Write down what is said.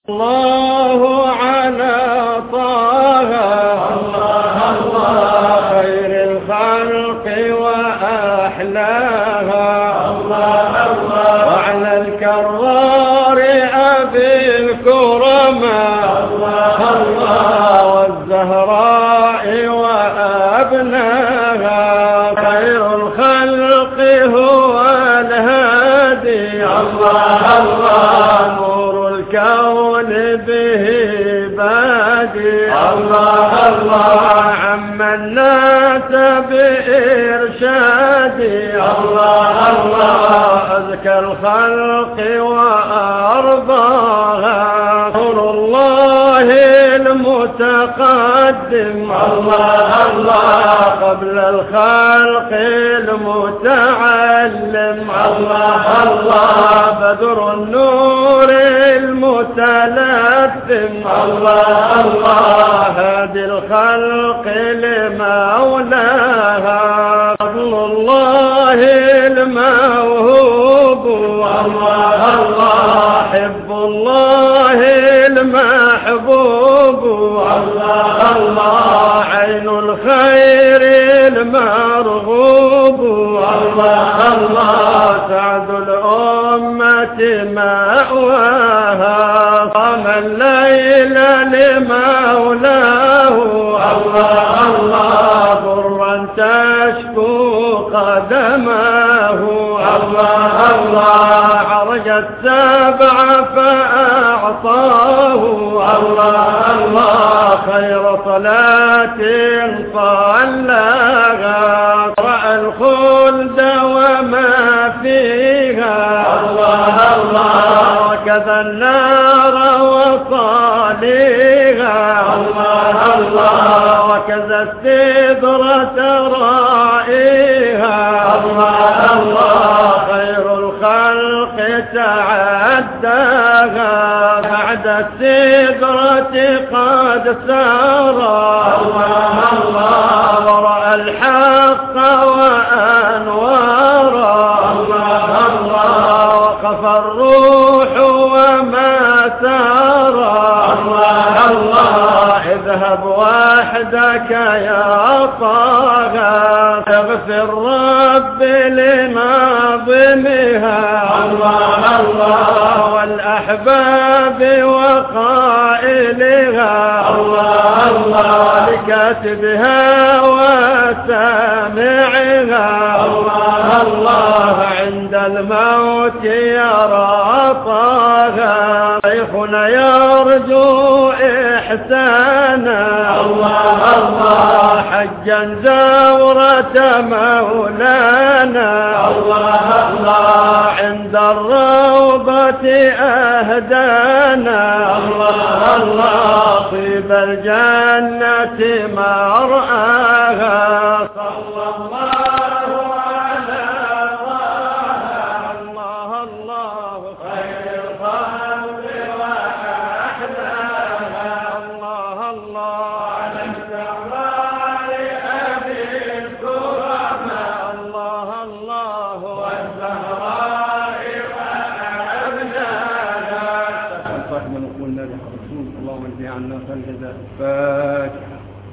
الله على طه الله الله خير الخلق وأحلاها الله الله وعلى الكرار أبي الكرماء الله الله والزهراء وأبناها خير الخلق هو الهادي الله الله نور الكون به بادي الله الله عم الناس بإرشادي الله الله أزكى الخلق وأرضاها نور الله المتقدم الله الله قبل الخلق المتعلم الله الله بدر النور المتلثم الله الله هادي الخلق لمولاها فضل الله الموهوب الله الله حب الله المحبوب الله الله عين الخير المرغوب الله الله سعد الأمة مأواها قام الليل لمولاه الله الله ضرا تشكو قدماه الله الله عرج السبع فأعطاه الله الله خير صلاة صلاها رأى الخلد وما فيها الله الله وكذا النار وصاليها الله الله وكذا السدرة رائها الله الله خير الخلق تعداها بعد السدرة قد سارى الله الله ورأى الحق وأنوارا الله الله وقف الروح وما سارى الله الله اذهب وحدك يا طه اغفر رب لناظمها الله الله والأحباب وقائلها الله الله لكاتبها وسامعها الله الله عند الموت يرى طه شيخنا يرجو إحسانا الله الله حجا زورة مولانا الله الله عند الروضة أهدانا الله الله طيب الجنة مرآها صلى الله